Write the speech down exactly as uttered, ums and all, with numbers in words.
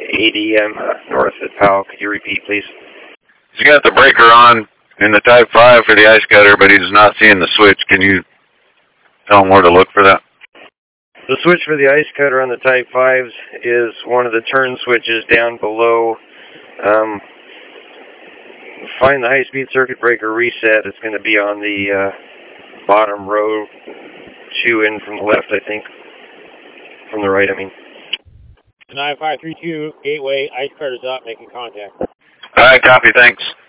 eighty um, north at Powell. Could you repeat, please? He's got the breaker on in the Type five for the ice cutter, but he's not seeing the switch. Can you tell him where to look for that? The switch for the ice cutter on the Type fives is one of the turn switches down below. Um, find the high-speed circuit breaker reset. It's going to be on the uh, bottom row, two in from the left, I think. From the right, I mean. nine five three two, Gateway, ice cutter's up, making contact. All right, copy, thanks.